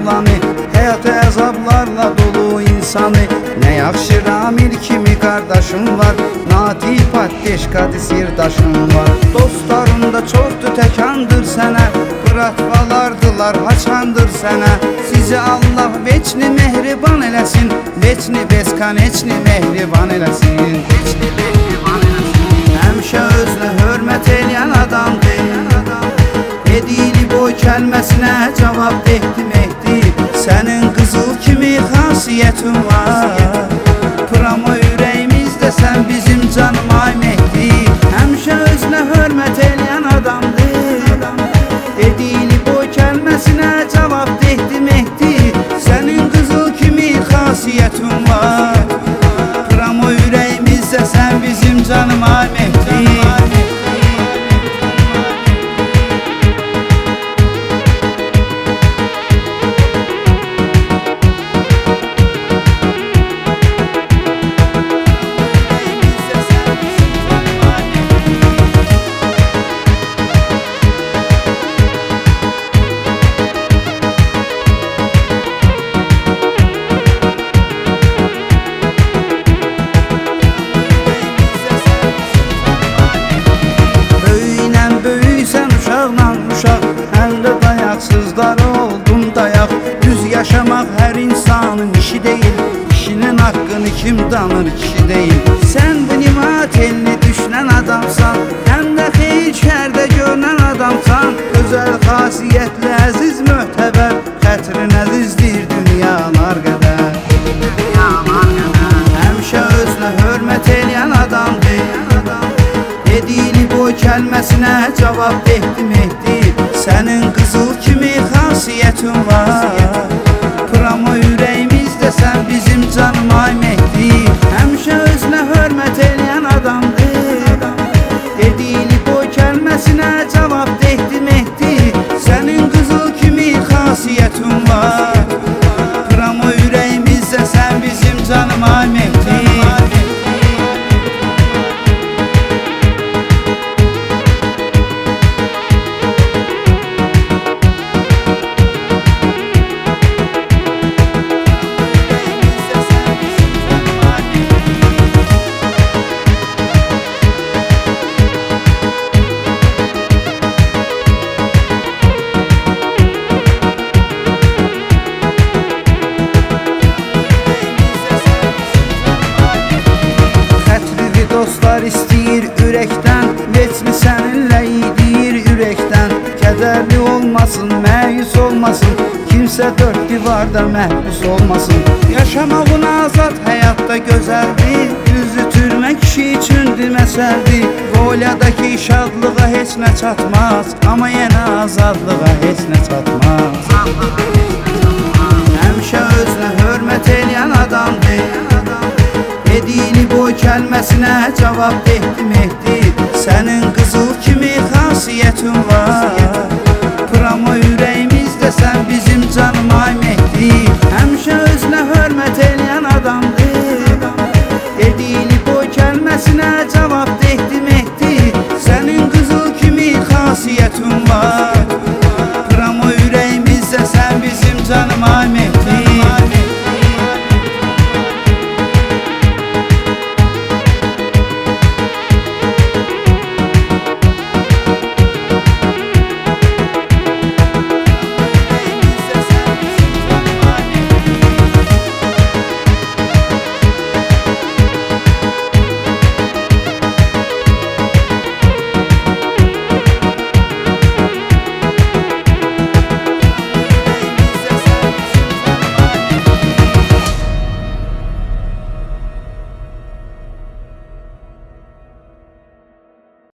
oğlanı, həyat əzablarla dolu insanı. Nə yaxşı Ramil kimi qardaşım var, Natip Atteşkadı sirdaşım var. Dostlarım da çoxdur təkandır sənə, bıratvalardılar haçandır sənə. Sizi Allah veçni mehriban eləsin, veçni beskaneçni mehriban eləsin. Həmişə özünə hörmət eləyən adamdır, edili boy kəlməsinə cavab dehdi Mehdi. Sənin qızıl kimi xasiyyətin var, Pramo ürəyimizdə sən bizim canım ay Mehdi. Həmişə özünə hörmət eləyən adamdır, edili boy kəlməsinə cavab dehdi Mehdi. Sənin qızıl kimi xasiyyətin var, Pramo ürəyimizdə sən bizim canım ay Mehdi. Həm də dayaqsızlar oldun dayaq. Düz yaşamaq hər insanın işi deyil, işinin haqqını kim danır kişi deyil. Sən bu nimat elini düşünən adamsan, həm də xeyir şərdə görünən adamsan. Özəl xasiyyətli, əziz möhtəbər, xətrin əzizdir dünyalar qədər. Həmişə özünə hörmət eləyən adamdır, edili boy kəlməsinə cavab dehdi Mehdi. Sənin qızıl kimi xasiyyətin var, Pramo ürəyimizdə sən bizim canım ay Mehdi. Həmişə özünə hörmət eləyən adamdır, edili boy kəlməsinə cavab dehdi Mehdi. Sənin qızıl kimi xasiyyətin var, Pramo ürəyimizdə sən bizim canım ay Mehdi. Dostlar istəyir ürəkdən, veçni səninlə idir ürəkdən. Kədərli olmasın, məyus olmasın, kimsə dörd divarda məhbus olmasın. Yaşamağın azad, həyatda gözəldir, düzü türmə kişi üçündür məsəldir. Qolyadakı şadlığa heç nə çatmaz, amma yenə azadlığa heç nə çatmaz. Həmişə özünə hörmət eləyən adamdır, edili boy kəlməsinə cavab dehdi Mehdi. Sənin qızıl kimi xasiyyətin var, Pramo ürəyimizdə sən bizim canım ay Mehdi. Həmişə özünə hörmət eləyən adamdır, edili boy kəlməsinə cavab dehdi Mehdi. Sənin qızıl kimi xasiyyətin var,